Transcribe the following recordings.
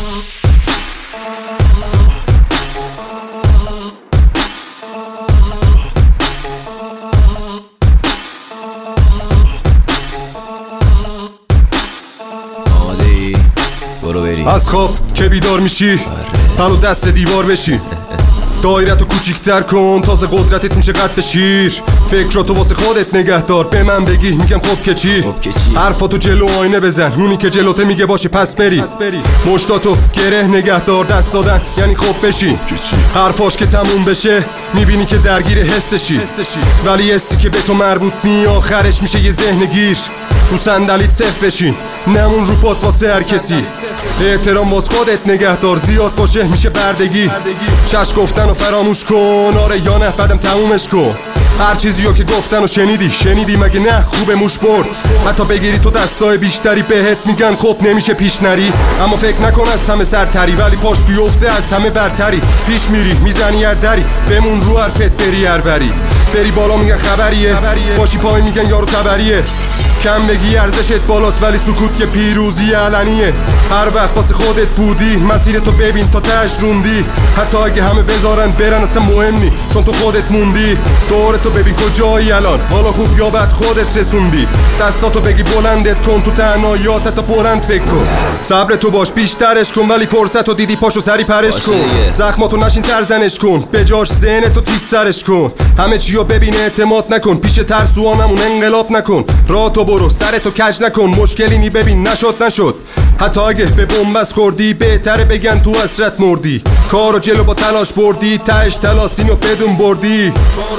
برو بریم از خواب که بیدار میشی تلو دست دیوار بشی دایرتو کوچیک‌تر کن تازه قدرتت میشه قد شیر فکراتو واسه خودت نگه دار به من بگی میگم خب که چی حرفاتو جلو آینه بزن اونی که جلوته میگه باشه پس بری مشتاتو گره نگه دار دست دادن یعنی خب بشی حرفاش که تموم بشه میبینی که درگیر حسشی ولی حسی که به تو مربوط نی آخرش میشه یه ذهن گیر رو صندلیت صف بشین نمون رو پات واسه هر کسی احترام واس خودت نگه دار زیاد باشه میشه بردگی چشم گفتن و فراموش کن آره یا نه بعدم تمومش کن هر چیزیو که گفتن و شنیدی مگه نه خوبه موش برد حتی بگیری تو دستای بیشتری بهت میگن خب نمیشه پیش نری اما فکر نکن از همه سرتری ولی پاش بیفته از همه برتری پیش میری میزنی هر دری بمون رو حرفت بری هر بری بالا میگن خبریه باشی پای میگن یارو تبریه کم بگی ارزشت بالاست ولی سکوت که پیروزی علنیه هر وقت واسه خودت بودی مسیرتو ببین تا تهش روندی حتی اگه همه بذارن برن اصلا مهم نی چون تو خودت موندی دورتو ببین کجایی الان حالا خوب یا بد خودت رسوندی دستاتو بگی بلندت کن تو تنهاییاتت تا بلند فکر کن صبرتو باش بیشترش کن ولی فرصتو دیدی پاشو سری پرش کن زخماتو نشین سرزنش کن بجاش ذهنتو تیز سرش کن همه چیو ببین اعتماد نکن پیش ترسوانمون انقلاب نکن راتو برو سرتو کج نکن مشکلی نی ببین نشد حتی اگه به بنبست خوردی بهتره بگن تو حسرت مردی کارو جلو با تلاش بردی تهش تلاسینو بدون بردی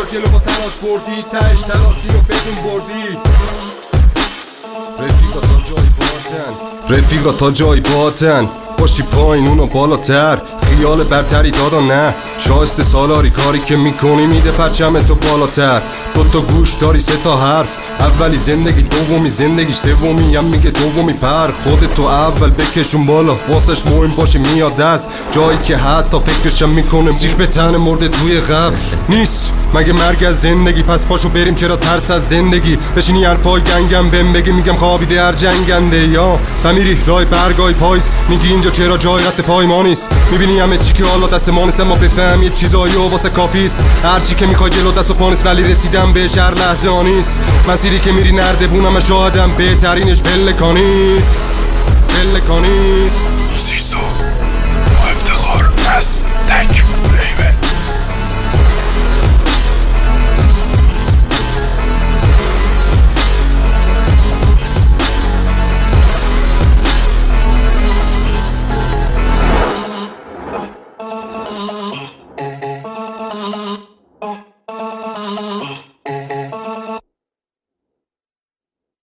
رفیقا تا جایی باتن پاشتی پایین اونو بالاتر خیال برتری دادا نه شایسته سالاری کاری که میکنی میده پرچمتو بالاتر دوتا گوش داری سه تا حرف اولی زندگی دومی زندگیش سومی هم میگه دومی پر خودتو اول بکشون بالا واسش مهم باشه میاد از جایی که حتی فکرشم میکنه سیخ به تن مرده توی قبر نیست مگه مرگ از زندگی پس پاشو بریم چرا ترس از زندگی بشینی حرفای گنگم بهم بگی میگم خوابیده هر جنگنده یا و میری رای برگای پایز میگی اینجا چرا جای رد پای ما نیست میبینی همه چی که حالا دست ما نیست اما بفهم یه چیزایی و واسه کافیست هر چی که میخوای جلو دست و پا نیست ولی رسیدم بهش هر لحظه آنیست مسیری که میری نردبونم شاهدم بهترینش پلکانیست سیسو با افتخار از